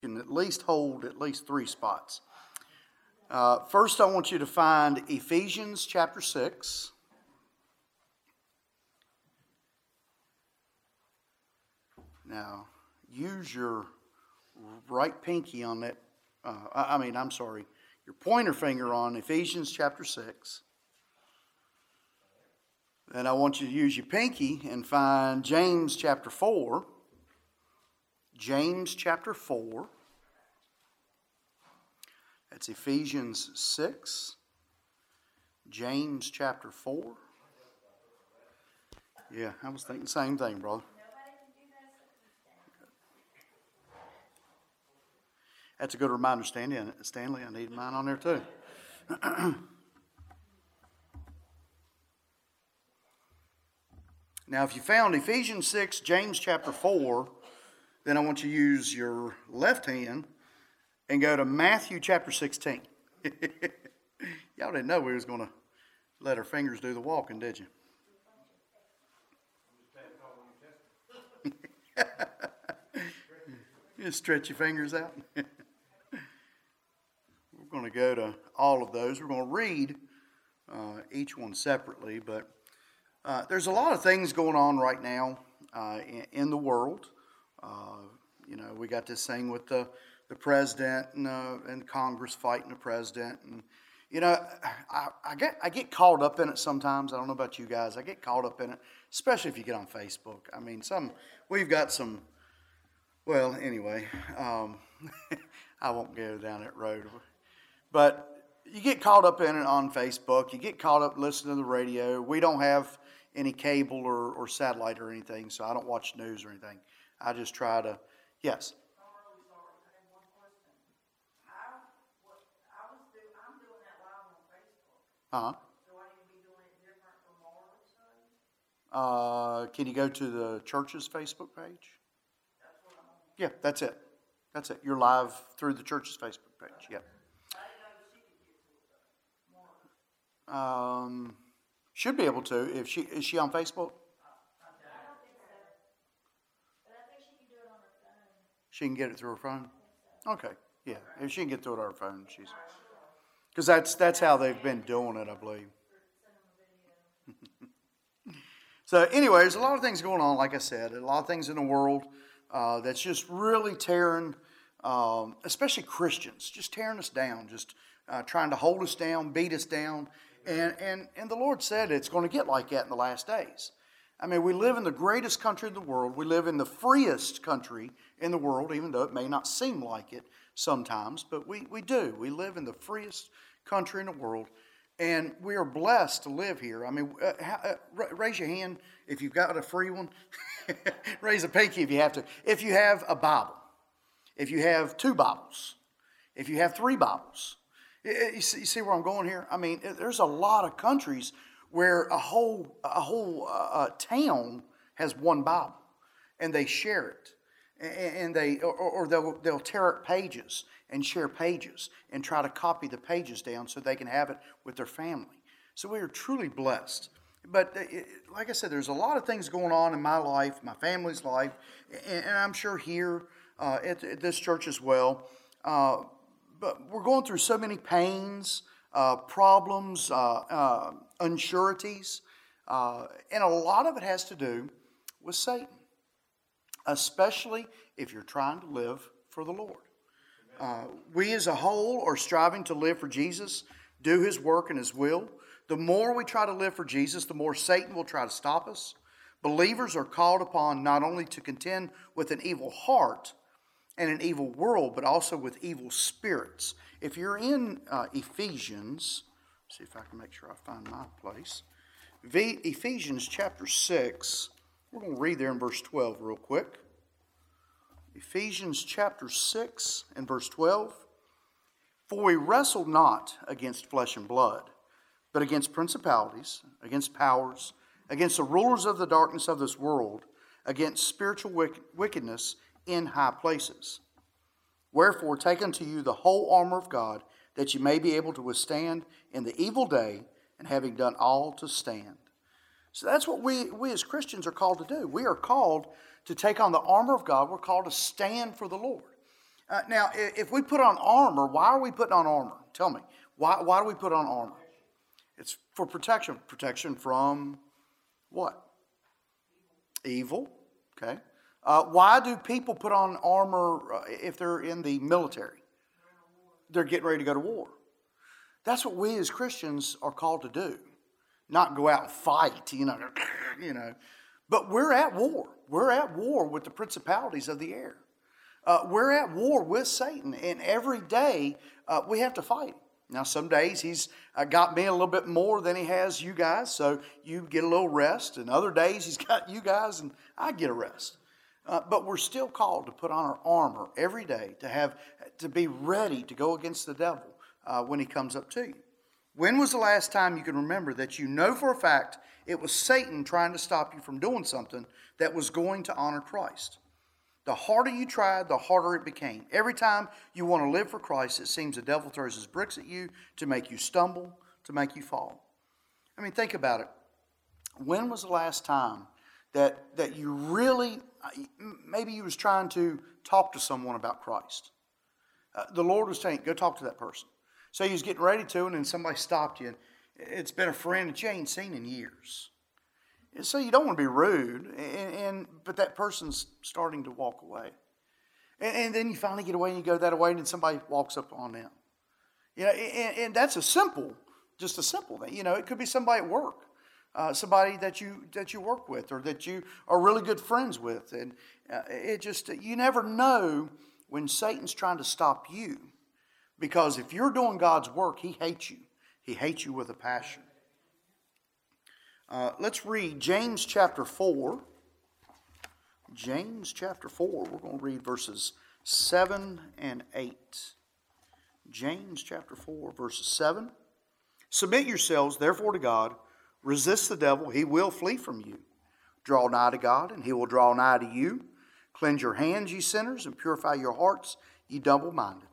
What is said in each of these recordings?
can at least hold at least 3 spots. First, I want you to find Ephesians chapter 6. Now, use your right pinky on that. Your pointer finger on Ephesians chapter 6. Then I want you to use your pinky and find James chapter 4. James chapter 4. That's Ephesians 6. James chapter 4. Yeah, I was thinking the same thing, brother. That's a good reminder, Stanley. I need mine on there too. Now, if you found Ephesians 6, James chapter 4, then I want you to use your left hand and go to Matthew chapter 16. Y'all didn't know we was going to let our fingers do the walking, did you? You stretch your fingers out. We're going to go to all of those. We're going to read each one separately, but there's a lot of things going on right now in the world. We got this thing with the president and Congress fighting the president, and I get caught up in it sometimes. I don't know about you guys. I get caught up in it, especially if you get on Facebook. I mean, we've got some. Well, anyway, I won't go down that road, but you get caught up in it on Facebook. You get caught up listening to the radio. We don't have any cable or satellite or anything, so I don't watch news or anything. I just try to. Yes. I'm really sorry. I have one question. I'm doing that live on Facebook. Uh-huh. Do I need to be doing it different from Marley's side? Can you go to the church's Facebook page? That's what I'm on. Yeah, that's it. That's it. You're live through the church's Facebook page. Yeah. I didn't know she could get to it though. Marley. Should be able to. Is she on Facebook? I don't think so. But I think she can do it on her phone. She can get it through her phone? Okay. Yeah. If she can get through it on her phone, because that's how they've been doing it, I believe. So anyway, there's a lot of things going on, like I said, a lot of things in the world that's just really tearing, especially Christians, just tearing us down, just trying to hold us down, beat us down. And the Lord said it's going to get like that in the last days. I mean, we live in the greatest country in the world. We live in the freest country in the world, even though it may not seem like it sometimes, but we do. We live in the freest country in the world, and we are blessed to live here. I mean, raise your hand if you've got a free one. Raise a pinky if you have to. If you have a Bible, if you have 2 Bibles, if you have 3 Bibles. You see where I'm going here? I mean, there's a lot of countries where a whole town has 1 Bible, and they share it, and they'll tear up pages and share pages and try to copy the pages down so they can have it with their family. So we are truly blessed. But like I said, there's a lot of things going on in my life, my family's life, and I'm sure here at this church as well. But we're going through so many pains, problems, unsureties, and a lot of it has to do with Satan, especially if you're trying to live for the Lord. We as a whole are striving to live for Jesus, do His work and His will. The more we try to live for Jesus, the more Satan will try to stop us. Believers are called upon not only to contend with an evil heart and an evil world, but also with evil spirits. If you're in Ephesians, see if I can make sure I find my place. Ephesians chapter 6, we're going to read there in verse 12 real quick. Ephesians chapter 6 and verse 12. For we wrestle not against flesh and blood, but against principalities, against powers, against the rulers of the darkness of this world, against spiritual wickedness in high places. Wherefore take unto you the whole armor of God, that you may be able to withstand in the evil day, and having done all to stand. So that's what we as Christians are called to do. We are called to take on the armor of God. We're called to stand for the Lord. Now, if we put on armor, why are we putting on armor? Tell me. Why do we put on armor? It's for protection. Protection from what? Evil. Okay. Why do people put on armor if they're in the military? They're getting ready to go to war. That's what we as Christians are called to do. Not go out and fight, you know. But we're at war. We're at war with the principalities of the air. We're at war with Satan, and every day we have to fight him. Now, some days he's got me a little bit more than he has you guys, so you get a little rest. And other days he's got you guys, and I get a rest. But we're still called to put on our armor every day, to be ready to go against the devil when he comes up to you. When was the last time you can remember that you know for a fact it was Satan trying to stop you from doing something that was going to honor Christ? The harder you tried, the harder it became. Every time you want to live for Christ, it seems the devil throws his bricks at you to make you stumble, to make you fall. I mean, think about it. When was the last time that you really, maybe you was trying to talk to someone about Christ? The Lord was saying, go talk to that person. So you was getting ready to, and then somebody stopped you. And it's been a friend that you ain't seen in years. And so you don't want to be rude, but that person's starting to walk away. And then you finally get away and you go that way, and then somebody walks up on them. You know, and that's just a simple thing. You know, it could be somebody at work, somebody that you work with, or that you are really good friends with. And you never know when Satan's trying to stop you. Because if you're doing God's work, he hates you. He hates you with a passion. Let's read James chapter 4. James chapter 4. We're going to read verses 7 and 8. James chapter 4, verses 7. Submit yourselves, therefore, to God. Resist the devil. He will flee from you. Draw nigh to God, and he will draw nigh to you. Cleanse your hands, ye sinners, and purify your hearts, ye double-minded.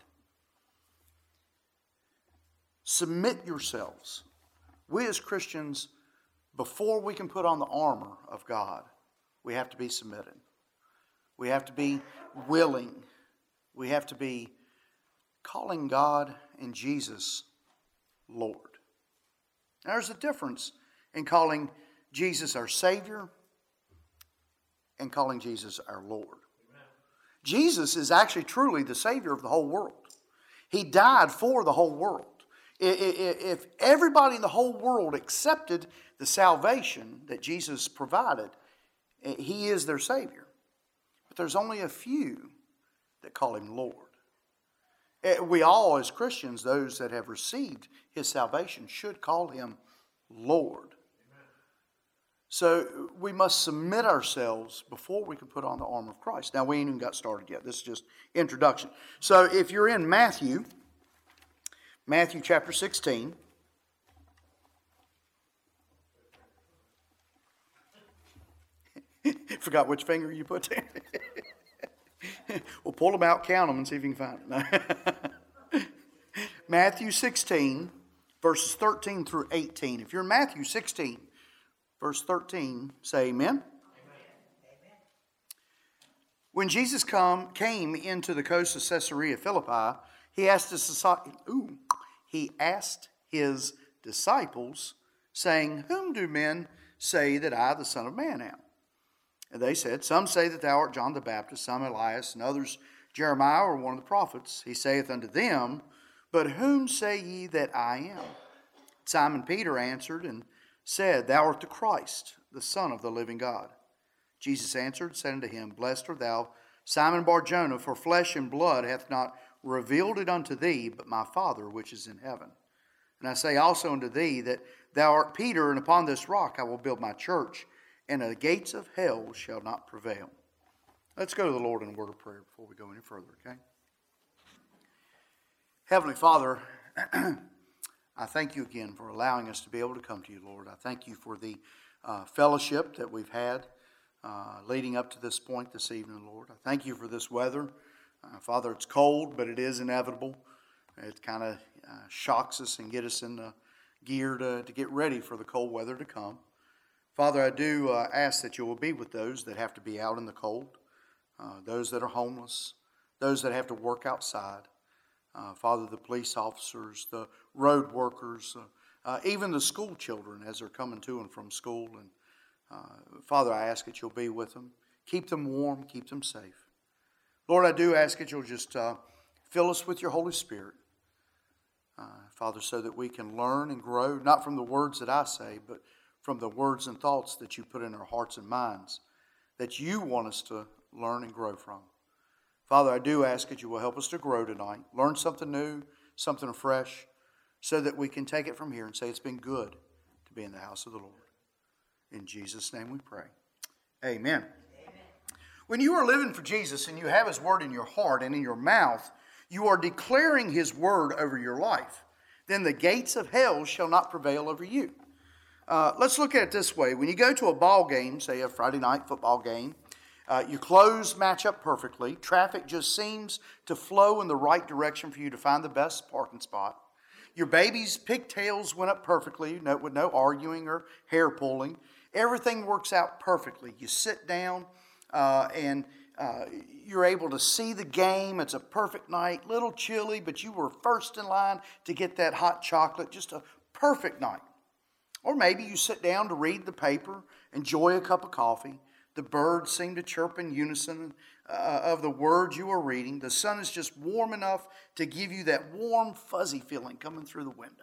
Submit yourselves. We as Christians, before we can put on the armor of God, we have to be submitted. We have to be willing. We have to be calling God and Jesus Lord. Now, there's a difference in calling Jesus our Savior and calling Jesus our Lord. Amen. Jesus is actually truly the Savior of the whole world. He died for the whole world. If everybody in the whole world accepted the salvation that Jesus provided, he is their Savior. But there's only a few that call him Lord. We all, as Christians, those that have received his salvation, should call him Lord. Amen. So we must submit ourselves before we can put on the armor of Christ. Now, we ain't even got started yet. This is just introduction. So if you're in Matthew chapter 16. Forgot which finger you put there. Well, pull them out, count them, and see if you can find it. Matthew 16, verses 13 through 18. If you're in Matthew 16, verse 13, say amen. Amen. When Jesus came into the coast of Caesarea Philippi, he asked his disciples, saying, Whom do men say that I, the Son of Man, am? And they said, Some say that thou art John the Baptist, some Elias, and others Jeremiah or one of the prophets. He saith unto them, But whom say ye that I am? Simon Peter answered and said, Thou art the Christ, the Son of the living God. Jesus answered, said unto him, Blessed art thou, Simon Bar-Jonah, for flesh and blood hath not revealed it unto thee, but my Father which is in heaven. And I say also unto thee that thou art Peter, and upon this rock I will build my church, and the gates of hell shall not prevail. Let's go to the Lord in a word of prayer before we go any further, okay? Heavenly Father, I thank you again for allowing us to be able to come to you, Lord. I thank you for the fellowship that we've had leading up to this point this evening, Lord. I thank you for this weather. Father, it's cold, but it is inevitable. It kind of shocks us and get us in the gear to get ready for the cold weather to come. Father, I do ask that you will be with those that have to be out in the cold, those that are homeless, those that have to work outside. Father, the police officers, the road workers, even the school children as they're coming to and from school. And Father, I ask that you'll be with them. Keep them warm, keep them safe. Lord, I do ask that you'll just fill us with your Holy Spirit. Father, so that we can learn and grow, not from the words that I say, but from the words and thoughts that you put in our hearts and minds, that you want us to learn and grow from. Father, I do ask that you will help us to grow tonight, learn something new, something fresh, so that we can take it from here and say it's been good to be in the house of the Lord. In Jesus' name we pray. Amen. When you are living for Jesus and you have His Word in your heart and in your mouth, you are declaring His Word over your life. Then the gates of hell shall not prevail over you. Let's look at it this way. When you go to a ball game, say a Friday night football game, your clothes match up perfectly. Traffic just seems to flow in the right direction for you to find the best parking spot. Your baby's pigtails went up perfectly, with no arguing or hair pulling. Everything works out perfectly. You sit down and you're able to see the game. It's a perfect night, little chilly, but you were first in line to get that hot chocolate. Just a perfect night. Or maybe you sit down to read the paper, enjoy a cup of coffee. The birds seem to chirp in unison of the words you are reading. The sun is just warm enough to give you that warm, fuzzy feeling coming through the window.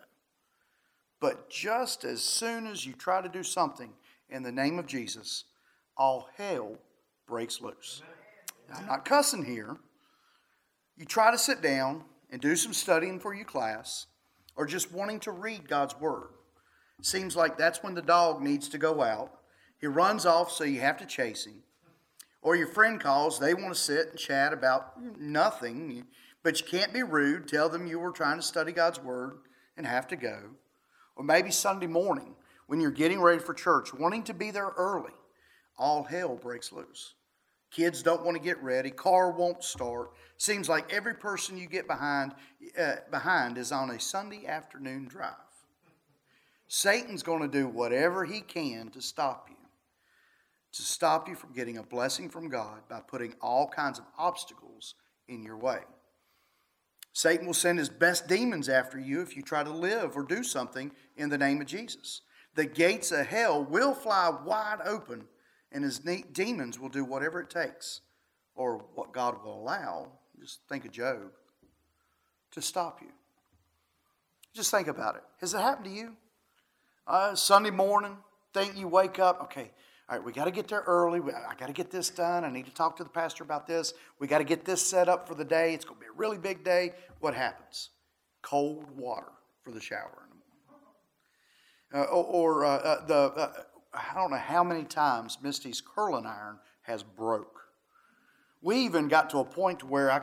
But just as soon as you try to do something in the name of Jesus, all hell breaks loose. Now, I'm not cussing here. You try to sit down and do some studying for your class or just wanting to read God's Word. It seems like that's when the dog needs to go out. He runs off, so you have to chase him. Or your friend calls, they want to sit and chat about nothing, but you can't be rude. Tell them you were trying to study God's Word and have to go. Or maybe Sunday morning, when you're getting ready for church, wanting to be there early, all hell breaks loose. Kids don't want to get ready. Car won't start. Seems like every person you get behind is on a Sunday afternoon drive. Satan's going to do whatever he can to stop you from getting a blessing from God by putting all kinds of obstacles in your way. Satan will send his best demons after you if you try to live or do something in the name of Jesus. The gates of hell will fly wide open, and his demons will do whatever it takes, or what God will allow. Just think of Job, to stop you. Just think about it. Has it happened to you? Sunday morning, think you wake up, okay, all right, we got to get there early. I got to get this done. I need to talk to the pastor about this. We got to get this set up for the day. It's going to be a really big day. What happens? Cold water for the shower in the morning. I don't know how many times Misty's curling iron has broke. We even got to a point to where I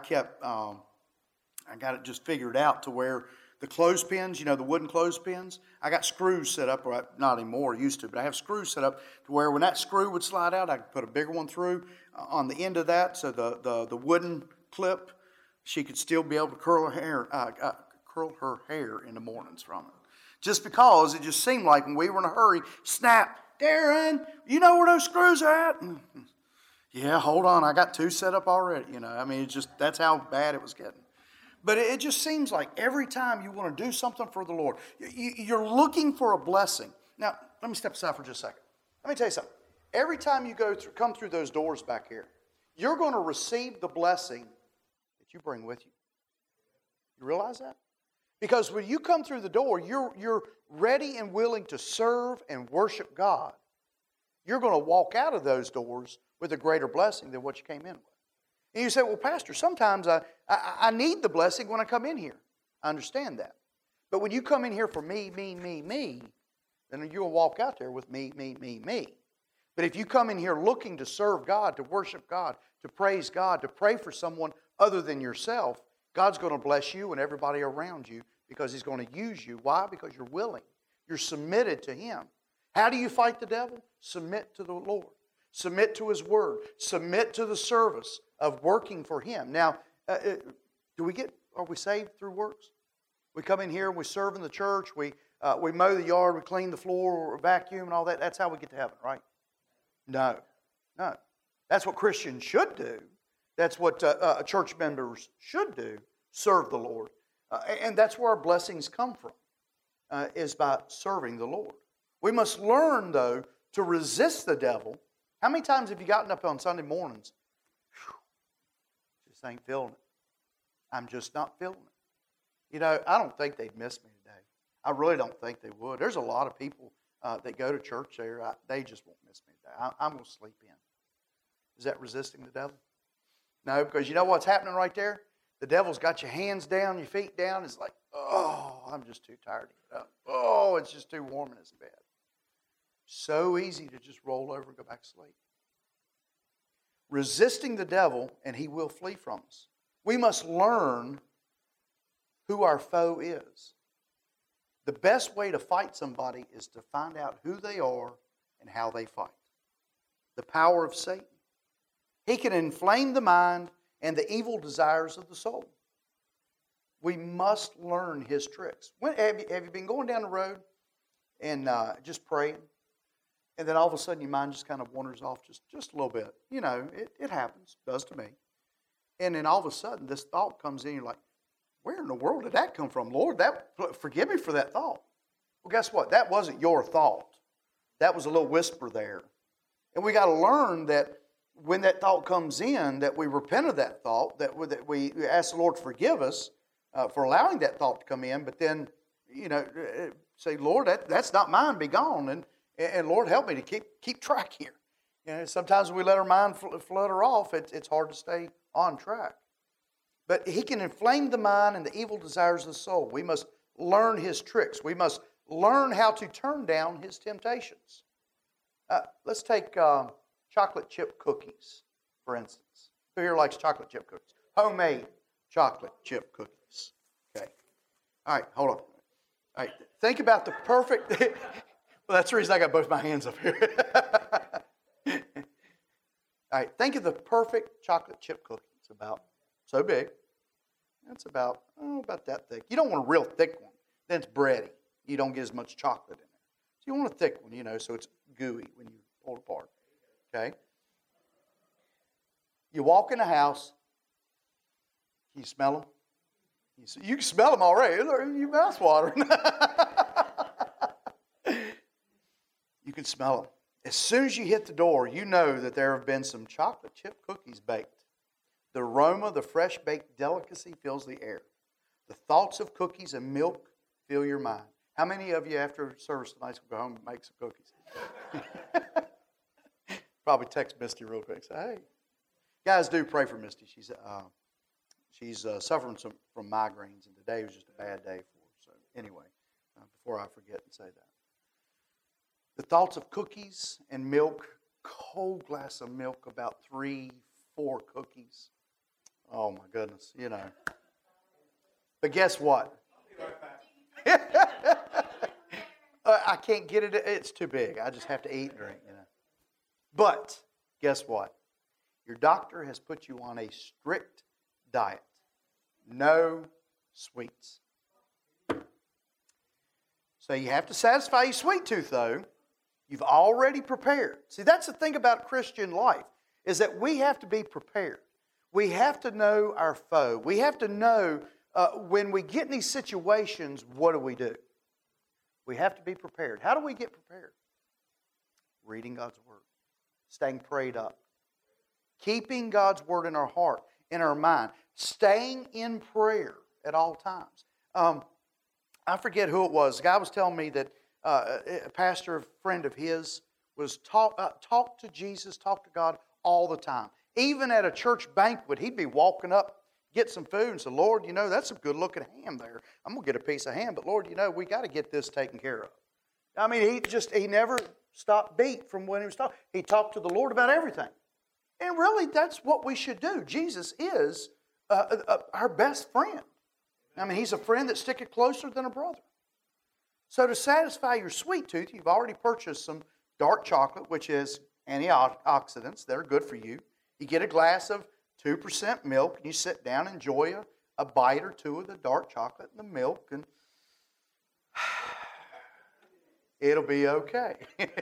got it just figured out to where the clothespins, the wooden clothespins, I got screws set up, or not anymore, used to, but I have screws set up to where when that screw would slide out, I could put a bigger one through on the end of that, so the wooden clip, she could still be able to curl her hair in the mornings from it. Just because it just seemed like when we were in a hurry, snap, Darren, you know where those screws are at? Yeah, hold on, I got two set up already. That's how bad it was getting. But it just seems like every time you want to do something for the Lord, you're looking for a blessing. Now, let me step aside for just a second. Let me tell you something. Every time you come through those doors back here, you're going to receive the blessing that you bring with you. You realize that? Because when you come through the door, you're ready and willing to serve and worship God. You're going to walk out of those doors with a greater blessing than what you came in with. And you say, well, Pastor, sometimes I need the blessing when I come in here. I understand that. But when you come in here for me, then you'll walk out there with me. But if you come in here looking to serve God, to worship God, to praise God, to pray for someone other than yourself, God's going to bless you and everybody around you because He's going to use you. Why? Because you're willing. You're submitted to Him. How do you fight the devil? Submit to the Lord. Submit to His Word. Submit to the service of working for Him. Now, are we saved through works? We come in here and we serve in the church. We mow the yard. We clean the floor. We vacuum and all that. That's how we get to heaven, right? No. That's what Christians should do. That's what church members should do, serve the Lord. And that's where our blessings come from, is by serving the Lord. We must learn, though, to resist the devil. How many times have you gotten up on Sunday mornings? Just ain't feeling it. I'm just not feeling it. You know, I don't think they'd miss me today. I really don't think they would. There's a lot of people that go to church there. They just won't miss me today. I'm going to sleep in. Is that resisting the devil? No, because you know what's happening right there? The devil's got your hands down, your feet down. It's like, oh, I'm just too tired to get up. Oh, it's just too warm in this bed. So easy to just roll over and go back to sleep. Resisting the devil, and he will flee from us. We must learn who our foe is. The best way to fight somebody is to find out who they are and how they fight. The power of Satan. He can inflame the mind and the evil desires of the soul. We must learn his tricks. Have you been going down the road and just praying, and then all of a sudden your mind just kind of wanders off just a little bit? You know, it happens. It does to me. And then all of a sudden this thought comes in. You're like, where in the world did that come from? Lord, forgive me for that thought. Well, guess what? That wasn't your thought. That was a little whisper there. And we got to learn that when that thought comes in, that we repent of that thought, that we ask the Lord to forgive us for allowing that thought to come in, but then, you know, say, Lord, that's not mine, be gone. And Lord, help me to keep track here. You know, sometimes when we let our mind flutter off, it's hard to stay on track. But he can inflame the mind and the evil desires of the soul. We must learn his tricks. We must learn how to turn down his temptations. Let's take chocolate chip cookies, for instance. Who here likes chocolate chip cookies? Homemade chocolate chip cookies. Okay. All right, hold on. All right, think about the perfect... well, that's the reason I got both my hands up here. All right, think of the perfect chocolate chip cookie. It's about so big. That's about that thick. You don't want a real thick one. Then it's bready. You don't get as much chocolate in there. So you want a thick one, you know, so it's gooey when you pull it apart. Okay? You walk in a house. Can you smell them? You can smell them already. Your mouth's watering. You can smell them. As soon as you hit the door, you know that there have been some chocolate chip cookies baked. The aroma, the fresh baked delicacy fills the air. The thoughts of cookies and milk fill your mind. How many of you after service tonight will go home and make some cookies? Probably text Misty real quick. Say, hey. Guys, do pray for Misty. She's suffering from migraines, and today was just a bad day for her. So anyway, before I forget and say that. The thoughts of cookies and milk, cold glass of milk, about 3-4 cookies. Oh my goodness, you know. But guess what? I can't get it. It's too big. I just have to eat and drink, you know. But guess what? Your doctor has put you on a strict diet. No sweets. So you have to satisfy your sweet tooth, though. You've already prepared. See, that's the thing about Christian life, is that we have to be prepared. We have to know our foe. We have to know when we get in these situations, what do? We have to be prepared. How do we get prepared? Reading God's Word. Staying prayed up. Keeping God's Word in our heart, in our mind. Staying in prayer at all times. I forget who it was. The guy was telling me that a pastor, a friend of his, was talk to Jesus, talk to God all the time. Even at a church banquet, he'd be walking up, get some food, and say, Lord, you know, that's a good-looking ham there. I'm going to get a piece of ham, but Lord, you know, we got to get this taken care of. I mean, he never stopped beat from when he was talking. He talked to the Lord about everything. And really, that's what we should do. Jesus is our best friend. I mean, he's a friend that sticketh closer than a brother. So to satisfy your sweet tooth, you've already purchased some dark chocolate, which is antioxidants that are good for you. You get a glass of 2% milk, and you sit down and enjoy a bite or two of the dark chocolate and the milk, and it'll be okay.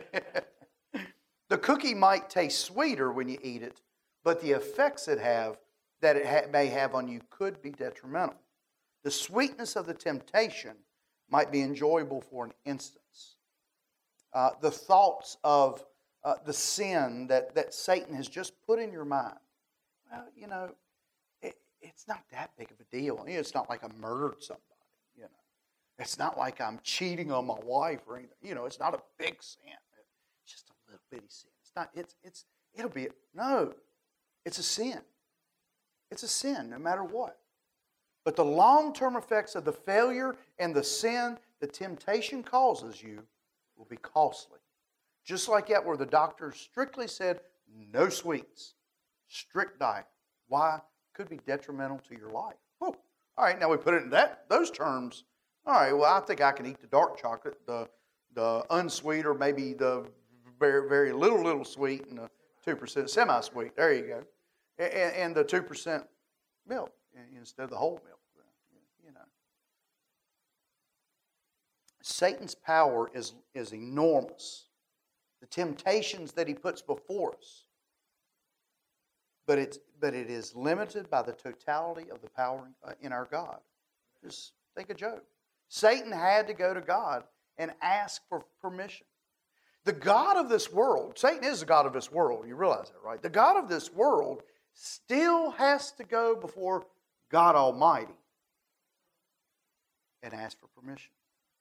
The cookie might taste sweeter when you eat it, but the effects it have that it may have on you could be detrimental. The sweetness of the temptation might be enjoyable for an instance. The thoughts of the sin that Satan has just put in your mind. Well, it's not that big of a deal. It's not like I murdered somebody. It's not like I'm cheating on my wife or anything. It's not a big sin. It's just a little bitty sin. It's not. No. It's a sin. It's a sin, no matter what. But the long-term effects of the failure and the sin the temptation causes you will be costly. Just like that, where the doctor strictly said, no sweets, strict diet. Why? Could be detrimental to your life. Oh, all right, now we put it in those terms. All right, well, I think I can eat the dark chocolate, the unsweet, or maybe the very, very little sweet, and the 2% semi-sweet. There you go. And the 2% milk instead of the whole milk. Satan's power is enormous. The temptations that he puts before us. But it is limited by the totality of the power in our God. Just think of Job. Satan had to go to God and ask for permission. The God of this world, Satan is the God of this world, you realize that, right? The God of this world still has to go before God Almighty and ask for permission.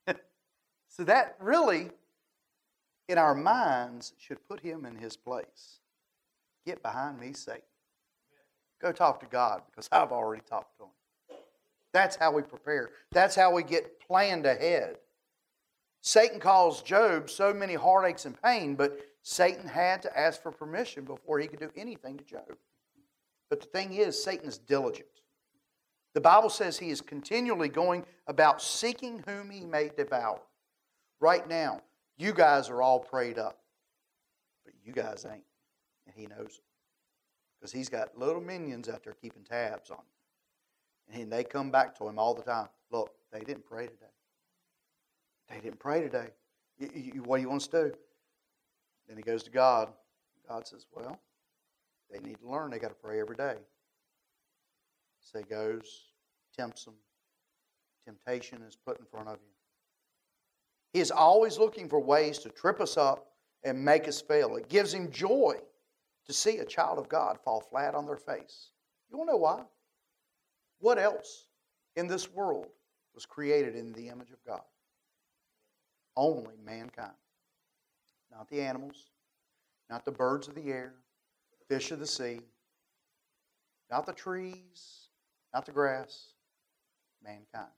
So that really, in our minds, should put him in his place. Get behind me, Satan. Go talk to God, because I've already talked to him. That's how we prepare. That's how we get planned ahead. Satan caused Job so many heartaches and pain, but Satan had to ask for permission before he could do anything to Job. But the thing is, Satan is diligent. The Bible says he is continually going about seeking whom he may devour. Right now, you guys are all prayed up, but you guys ain't, and he knows it. Because he's got little minions out there keeping tabs on him. And they come back to him all the time. Look, they didn't pray today. They didn't pray today. What do you want us to do? Then he goes to God. God says, well, they need to learn. They got to pray every day. So he goes, tempts them. Temptation is put in front of you. He is always looking for ways to trip us up and make us fail. It gives him joy to see a child of God fall flat on their face. You want to know why? What else in this world was created in the image of God? Only mankind. Not the animals, not the birds of the air, fish of the sea, not the trees, not the grass, mankind.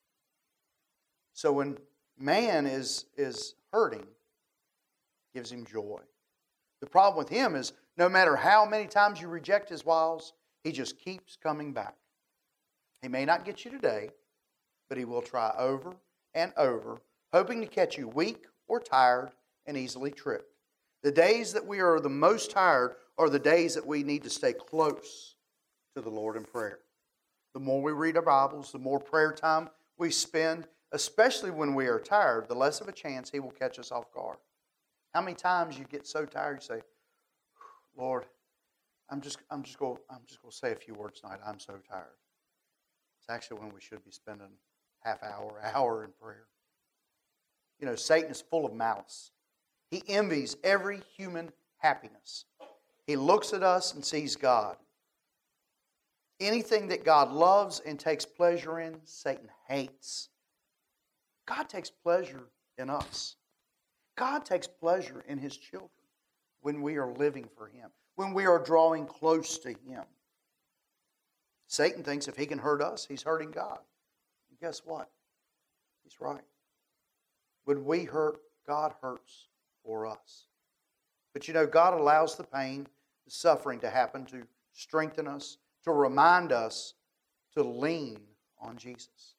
So when man is hurting, gives him joy. The problem with him is no matter how many times you reject his wiles, he just keeps coming back. He may not get you today, but he will try over and over, hoping to catch you weak or tired and easily tricked. The days that we are the most tired are the days that we need to stay close to the Lord in prayer. The more we read our Bibles, the more prayer time we spend, especially when we are tired, the less of a chance he will catch us off guard. How many times you get so tired you say, Lord, I'm just going to say a few words tonight. I'm so tired. It's actually when we should be spending half hour in prayer. Satan is full of malice. He envies every human happiness. He looks at us and sees God. Anything that God loves and takes pleasure in, Satan hates. God takes pleasure in us. God takes pleasure in his children when we are living for him, when we are drawing close to him. Satan thinks if he can hurt us, he's hurting God. And guess what? He's right. When we hurt, God hurts for us. But God allows the pain, the suffering to happen to strengthen us, to remind us to lean on Jesus.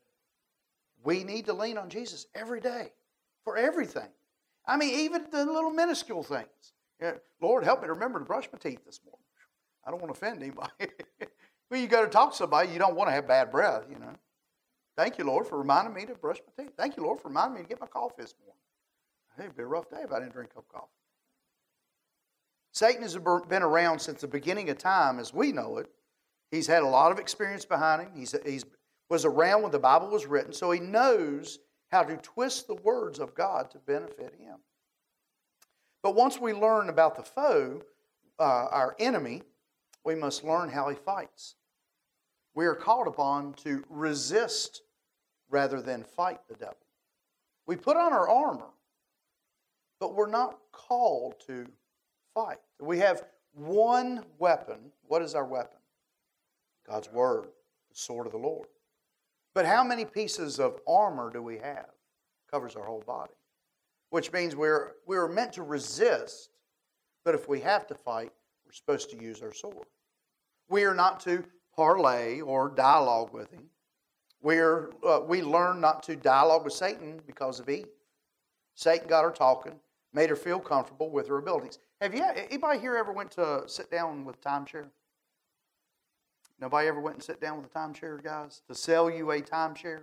We need to lean on Jesus every day for everything. I mean, even the little minuscule things. Lord, help me to remember to brush my teeth this morning. I don't want to offend anybody. When you go to talk to somebody, you don't want to have bad breath, Thank you, Lord, for reminding me to brush my teeth. Thank you, Lord, for reminding me to get my coffee this morning. Hey, it'd be a rough day if I didn't drink a cup of coffee. Satan has been around since the beginning of time as we know it, He's had a lot of experience behind him. He's was around when the Bible was written, so he knows how to twist the words of God to benefit him. But once we learn about the foe, our enemy, we must learn how he fights. We are called upon to resist rather than fight the devil. We put on our armor, but we're not called to fight. We have one weapon. What is our weapon? God's Word, the sword of the Lord. But how many pieces of armor do we have? Covers our whole body. Which means we're meant to resist, but if we have to fight, we're supposed to use our sword. We are not to parlay or dialogue with him. We learn not to dialogue with Satan because of Eve. Satan got her talking, made her feel comfortable with her abilities. Anybody here ever went to sit down with a timeshare? Nobody ever went and sit down with a timeshare, guys, to sell you a timeshare?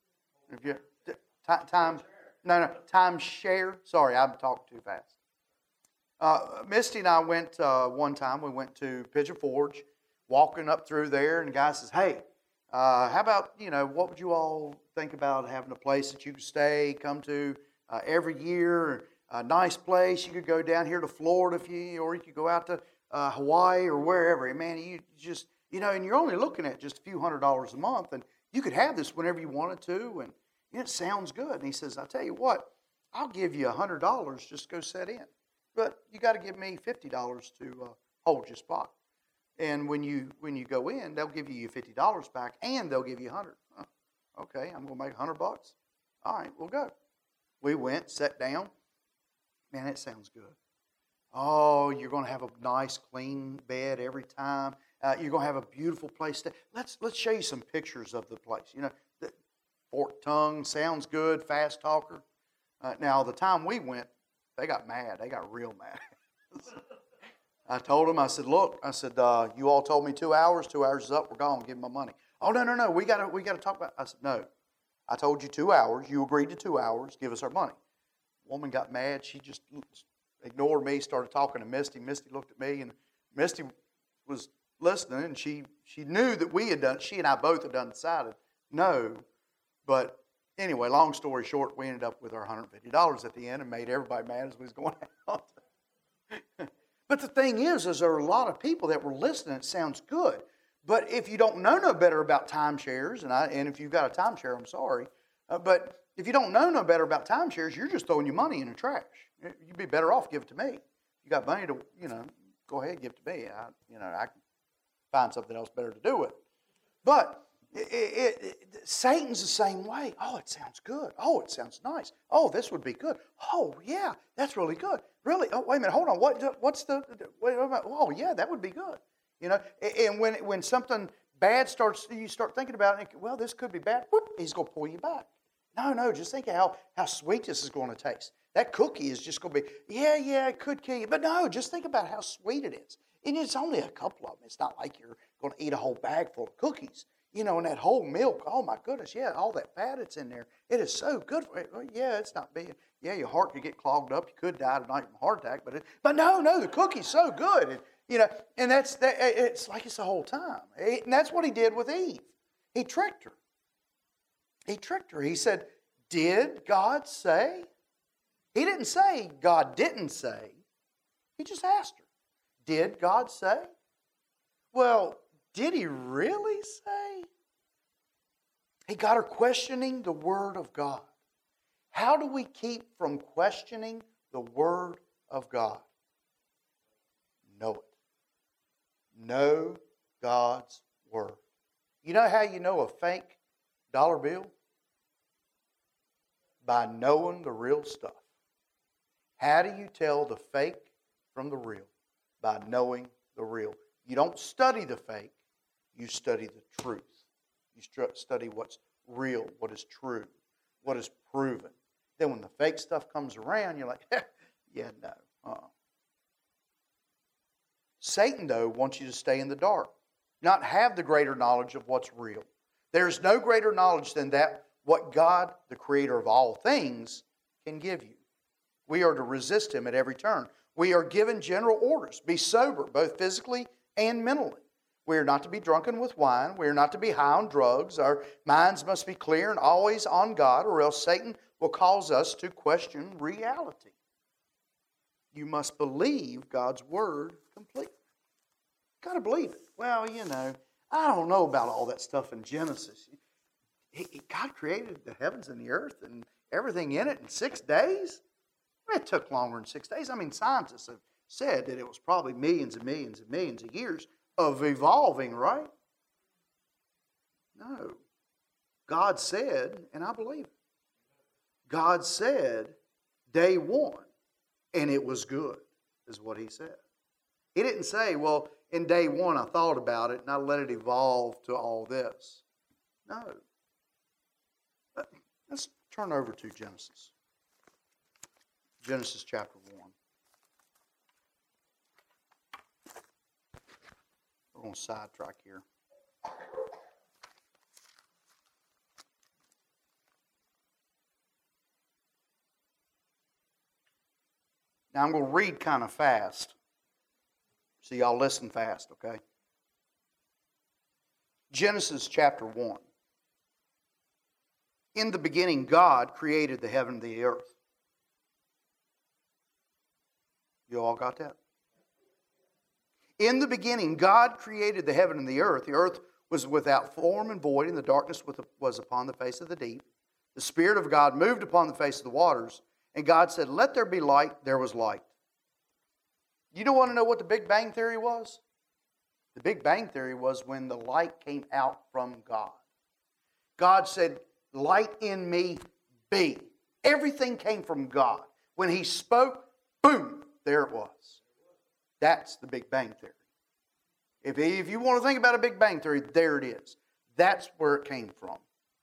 Timeshare. Sorry, I'm talking too fast. Misty and I went one time. We went to Pigeon Forge, walking up through there, and the guy says, "Hey, how about, what would you all think about having a place that you could stay, come to every year, a nice place? You could go down here to Florida or you could go out to Hawaii or wherever. Man, you just, and you're only looking at just a few $100s a month, and you could have this whenever you wanted to, and it sounds good." And he says, "I'll tell you what, I'll give you $100 just go set in. But you got to give me $50 to hold your spot. And when you go in, they'll give you your $50 back, and they'll give you $100. Okay, I'm going to make $100. All right, we'll go." We went, sat down. Man, it sounds good. Oh, you're going to have a nice, clean bed every time. You're going to have a beautiful place to. Let's show you some pictures of the place. The forked tongue, sounds good, fast talker. Now, the time we went, they got mad. They got real mad. I told them, I said, "Look," I said, "you all told me 2 hours. 2 hours is up. We're gone. Give me my money." "Oh, no. We got to talk about it." I said, "No. I told you 2 hours. You agreed to 2 hours. Give us our money." Woman got mad. She just ignored me, started talking to Misty. Misty looked at me, and Misty was listening, and she knew that she and I both had decided no. But anyway, long story short, we ended up with our $150 at the end and made everybody mad as we was going out. But the thing is there are a lot of people that were listening. It sounds good. But if you don't know no better about timeshares, and if you've got a timeshare, I'm sorry, but if you don't know no better about timeshares, you're just throwing your money in the trash. You'd be better off give it to me. You got money to, go ahead, give it to me. I can find something else better to do with it. But Satan's the same way. Oh, it sounds good. Oh, it sounds nice. Oh, this would be good. Oh, yeah, that's really good. Really? Oh, wait a minute. Hold on. What's the? Wait a minute. Oh, yeah, that would be good. And when something bad starts, you start thinking about it. Well, this could be bad. Whoop, he's going to pull you back. No. Just think of how sweet this is going to taste. That cookie is just going to be, yeah, it could kill you. But no, just think about how sweet it is. And it's only a couple of them. It's not like you're going to eat a whole bag full of cookies. And that whole milk, oh my goodness, yeah, all that fat that's in there, it is so good for it. Well, yeah, it's not big. Yeah, your heart could get clogged up. You could die tonight from a heart attack. But no, the cookie's so good. And it's like it's the whole time. And that's what he did with Eve. He tricked her. He said, "Did God say?" He didn't say God didn't say. He just asked her, "Did God say?" Well, did he really say? He got her questioning the Word of God. How do we keep from questioning the Word of God? Know it. Know God's Word. You know how you know a fake dollar bill? By knowing the real stuff. How do you tell the fake from the real? By knowing the real. You don't study the fake. You study the truth. You study what's real, what is true, what is proven. Then when the fake stuff comes around, you're like, yeah, no. Satan, though, wants you to stay in the dark, not have the greater knowledge of what's real. There's no greater knowledge than that what God, the creator of all things, can give you. We are to resist him at every turn. We are given general orders. Be sober, both physically and mentally. We are not to be drunken with wine. We are not to be high on drugs. Our minds must be clear and always on God, or else Satan will cause us to question reality. You must believe God's word completely. Got to believe it. Well, I don't know about all that stuff in Genesis. God created the heavens and the earth and everything in it in 6 days. It took longer than 6 days. I mean, scientists have said that it was probably millions and millions and millions of years of evolving, right? No. God said, and I believe it. God said, day one, and it was good, is what he said. He didn't say, well, in day one I thought about it and I let it evolve to all this. No. But let's turn over to Genesis. Genesis chapter 1. We're going to sidetrack here. Now I'm going to read kind of fast. So y'all listen fast, okay? Genesis chapter 1. In the beginning, God created the heaven and the earth. You all got that? In the beginning, God created the heaven and the earth. The earth was without form and void, and the darkness was upon the face of the deep. The Spirit of God moved upon the face of the waters, and God said, "Let there be light." There was light. You don't want to know what the Big Bang Theory was? The Big Bang Theory was when the light came out from God. God said, "Light in me be." Everything came from God. When He spoke, boom, there it was. That's the Big Bang Theory. If you want to think about a Big Bang Theory, there it is. That's where it came from.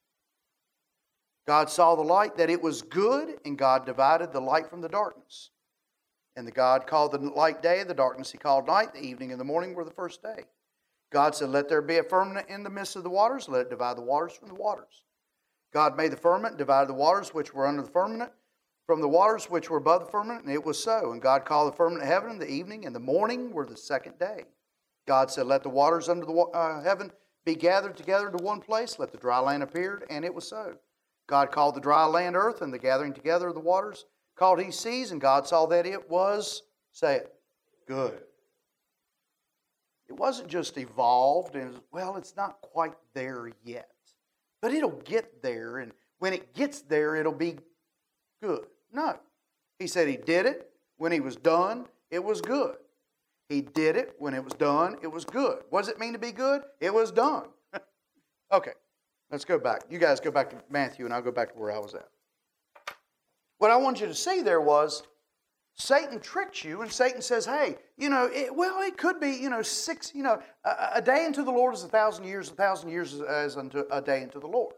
God saw the light, that it was good, and God divided the light from the darkness. And the God called the light day, the darkness He called night, the evening and the morning were the first day. God said, "Let there be a firmament in the midst of the waters, let it divide the waters from the waters." God made the firmament, divided the waters which were under the firmament from the waters which were above the firmament, and it was so. And God called the firmament heaven, and the evening and the morning were the second day. God said, "Let the waters under the heaven be gathered together to one place, let the dry land appear," and it was so. God called the dry land earth, and the gathering together of the waters called He seas, and God saw that it was, say it, good. It wasn't just evolved, and well, it's not quite there yet. But it'll get there, and when it gets there, it'll be good. No. He said He did it. When He was done, it was good. He did it. When it was done, it was good. What does it mean to be good? It was done. Okay, let's go back. You guys go back to Matthew, and I'll go back to where I was at. What I want you to see there was Satan tricks you, and Satan says, "Hey, it could be, a day unto the Lord is 1,000 years, 1,000 years as unto a day unto the Lord."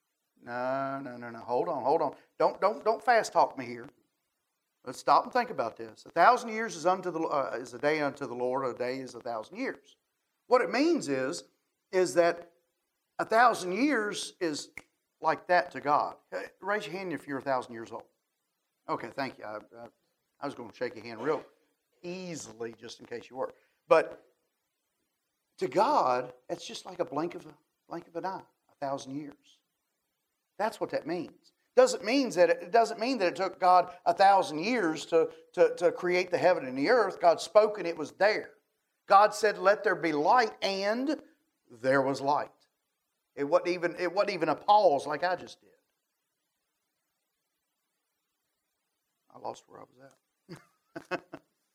No. Hold on. Don't fast talk me here. Let's stop and think about this. 1,000 years is a day unto the Lord. A day is 1,000 years. What it means is that 1,000 years is like that to God. Raise your hand if you're 1,000 years old. Okay, thank you. I was going to shake your hand real easily just in case you were. But to God, it's just like a blink of an eye. 1,000 years. That's what that means. It doesn't mean that it took God 1,000 years to create the heaven and the earth. God spoke and it was there. God said, "Let there be light," and there was light. It wasn't even a pause like I just did. I lost where I was at.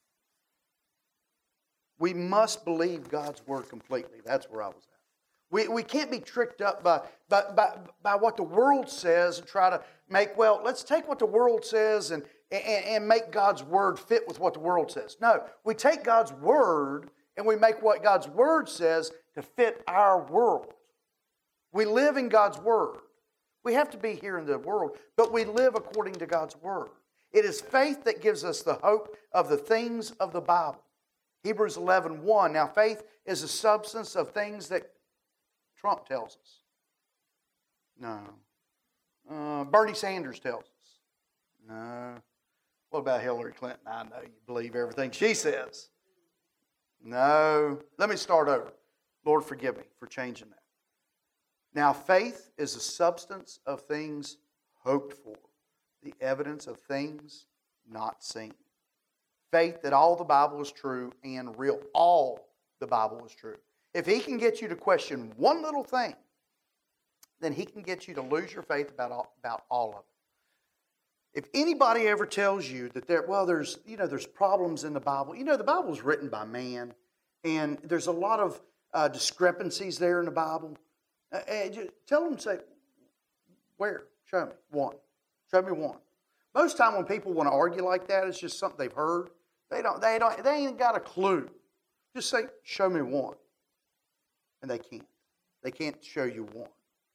We must believe God's word completely. That's where I was at. We can't be tricked up by what the world says and try to let's take what the world says and make God's word fit with what the world says. No, we take God's word and we make what God's word says to fit our world. We live in God's word. We have to be here in the world, but we live according to God's word. It is faith that gives us the hope of the things of the Bible. Hebrews 11:1. Now faith is the substance of things that Trump tells us. No. Bernie Sanders tells us. No. What about Hillary Clinton? I know you believe everything she says. No. Let me start over. Lord, forgive me for changing that. Now, faith is the substance of things hoped for, the evidence of things not seen. Faith that all the Bible is true and real. All the Bible is true. If he can get you to question one little thing, then he can get you to lose your faith about all of it. If anybody ever tells you that there's problems in the Bible, the Bible is written by man, and there's a lot of discrepancies there in the Bible. Tell them, say, where? Show me one. Show me one. Most time when people want to argue like that, it's just something they've heard. They ain't got a clue. Just say, show me one. And they can't. They can't show you one.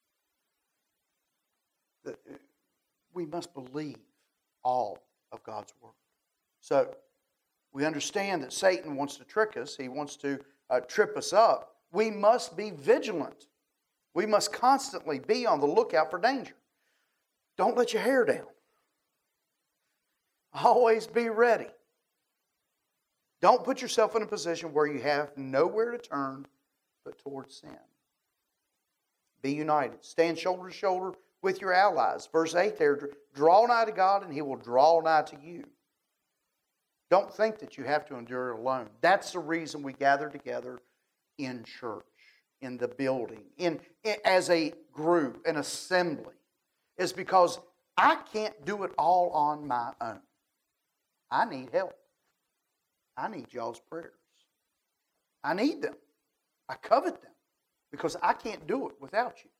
We must believe all of God's Word. So, we understand that Satan wants to trick us. He wants to trip us up. We must be vigilant. We must constantly be on the lookout for danger. Don't let your hair down. Always be ready. Don't put yourself in a position where you have nowhere to turn but towards sin. Be united. Stand shoulder to shoulder with your allies. Verse 8 there, draw nigh to God and He will draw nigh to you. Don't think that you have to endure it alone. That's the reason we gather together in church, in the building, as a group, an assembly, is because I can't do it all on my own. I need help. I need y'all's prayers. I need them. I covet them because I can't do it without you.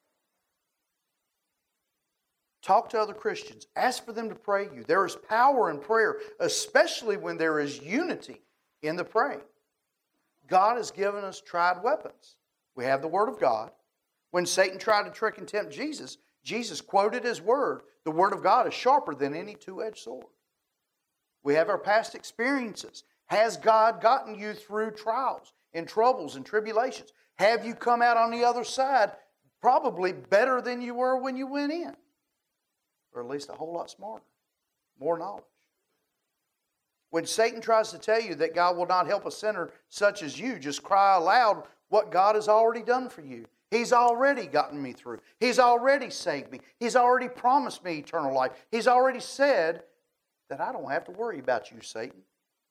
Talk to other Christians. Ask for them to pray you. There is power in prayer, especially when there is unity in the praying. God has given us tried weapons. We have the Word of God. When Satan tried to trick and tempt Jesus, Jesus quoted His Word. The Word of God is sharper than any two-edged sword. We have our past experiences. Has God gotten you through trials and troubles and tribulations? Have you come out on the other side probably better than you were when you went in? Or at least a whole lot smarter. More knowledge. When Satan tries to tell you that God will not help a sinner such as you, just cry aloud what God has already done for you. He's already gotten me through. He's already saved me. He's already promised me eternal life. He's already said that I don't have to worry about you, Satan.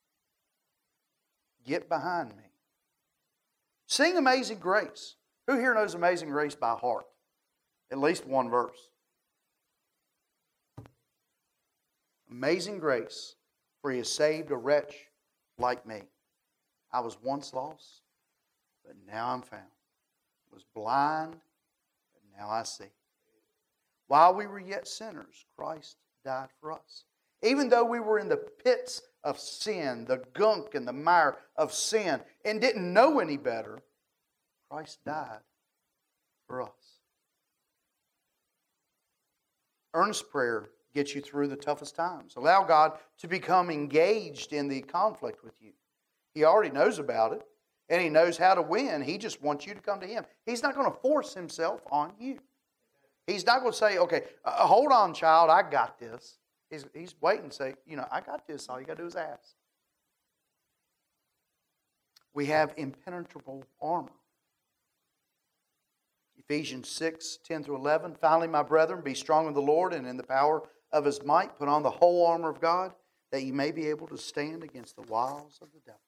Get behind me. Sing Amazing Grace. Who here knows Amazing Grace by heart? At least one verse. Amazing grace, for He has saved a wretch like me. I was once lost, but now I'm found. Was blind, but now I see. While we were yet sinners, Christ died for us. Even though we were in the pits of sin, the gunk and the mire of sin, and didn't know any better, Christ died for us. Earnest prayer gets you through the toughest times. Allow God to become engaged in the conflict with you. He already knows about it, and He knows how to win. He just wants you to come to Him. He's not going to force Himself on you. He's not going to say, okay, hold on, child, I got this. He's waiting to say, I got this. All you got to do is ask. We have impenetrable armor. Ephesians 6, 10 through 11. Finally, my brethren, be strong in the Lord and in the power of His might. Put on the whole armor of God, that you may be able to stand against the wiles of the devil.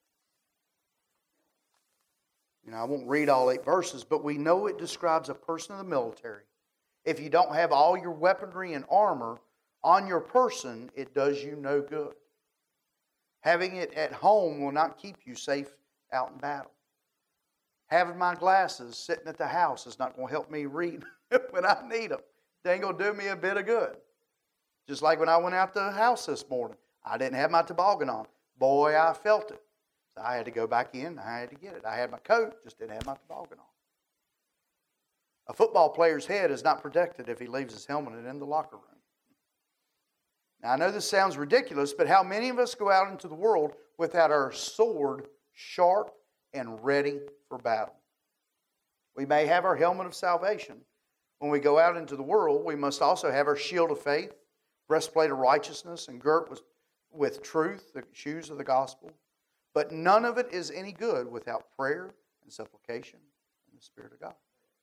I won't read all 8 verses, but we know it describes a person in the military. If you don't have all your weaponry and armor on your person, it does you no good. Having it at home will not keep you safe out in battle. Having my glasses sitting at the house is not going to help me read when I need them. They ain't going to do me a bit of good. Just like when I went out the house this morning. I didn't have my toboggan on. Boy, I felt it. So I had to go back in. I had to get it. I had my coat, just didn't have my toboggan on. A football player's head is not protected if he leaves his helmet in the locker room. Now, I know this sounds ridiculous, but how many of us go out into the world without our sword sharp and ready for battle? We may have our helmet of salvation. When we go out into the world, we must also have our shield of faith, breastplate of righteousness, and girt with truth, the shoes of the gospel. But none of it is any good without prayer and and supplication in the Spirit of God.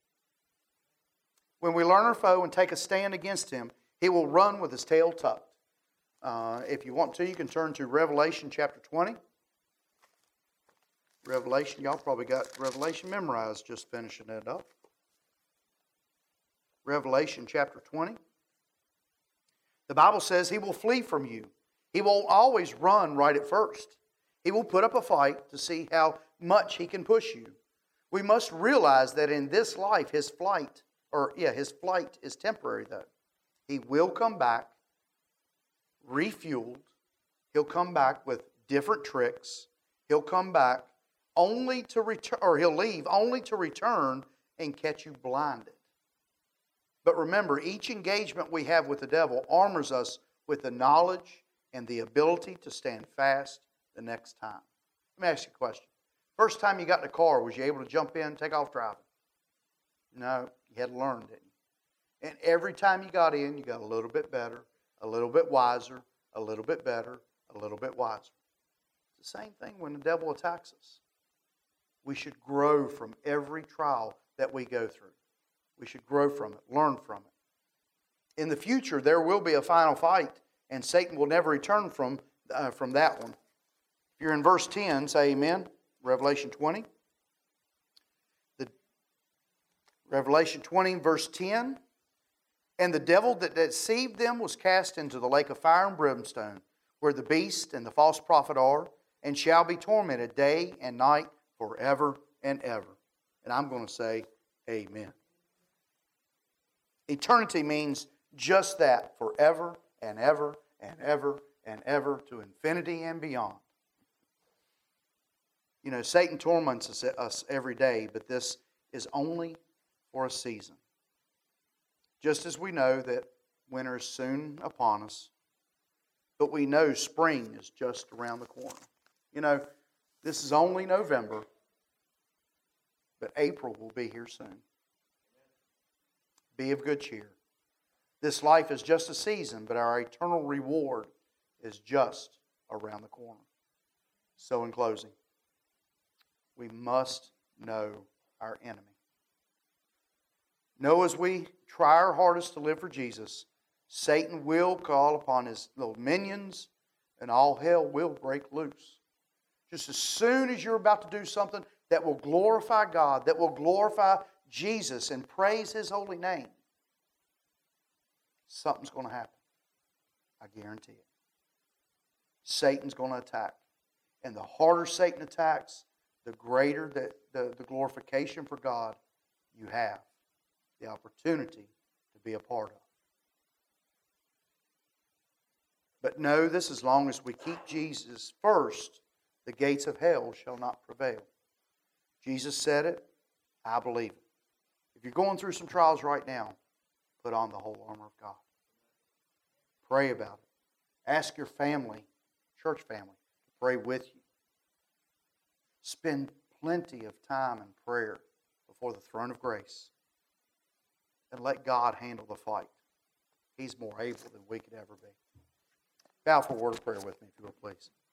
When we learn our foe and take a stand against him, he will run with his tail tucked. If you want to, you can turn to Revelation chapter 20. Revelation, y'all probably got Revelation memorized, just finishing it up. Revelation chapter 20. The Bible says he will flee from you. He won't always run right at first. He will put up a fight to see how much he can push you. We must realize that in this life, his flight is temporary though. He will come back refueled. He'll come back with different tricks. He'll come back only to return, or he'll leave only to return and catch you blinded. But remember, each engagement we have with the devil armors us with the knowledge and the ability to stand fast the next time. Let me ask you a question. First time you got in a car, was you able to jump in, take off driving? No, you had to learn, didn't you? And every time you got in, you got a little bit better, a little bit wiser, a little bit better, a little bit wiser. It's the same thing when the devil attacks us. We should grow from every trial that we go through. We should grow from it, learn from it. In the future, there will be a final fight, and Satan will never return from that one. If you're in verse 10, say amen. Revelation 20. Revelation 20, verse 10. And the devil that deceived them was cast into the lake of fire and brimstone, where the beast and the false prophet are, and shall be tormented day and night forever and ever. And I'm going to say amen. Eternity means just that, forever and ever and ever and ever, to infinity and beyond. You know, Satan torments us every day, but this is only for a season. Just as we know that winter is soon upon us, but we know spring is just around the corner. You know, this is only November, but April will be here soon. Be of good cheer. This life is just a season, but our eternal reward is just around the corner. So in closing, we must know our enemy. Know as we try our hardest to live for Jesus, Satan will call upon his little minions and all hell will break loose. Just as soon as you're about to do something that will glorify God, that will glorify Jesus and praise his holy name, something's going to happen. I guarantee it. Satan's going to attack. And the harder Satan attacks, the greater the glorification for God you have, the opportunity to be a part of. But know this, as long as we keep Jesus first, the gates of hell shall not prevail. Jesus said it, I believe it. If you're going through some trials right now, put on the whole armor of God. Pray about it. Ask your family, church family, to pray with you. Spend plenty of time in prayer before the throne of grace. And let God handle the fight. He's more able than we could ever be. Bow for a word of prayer with me, if you will, please.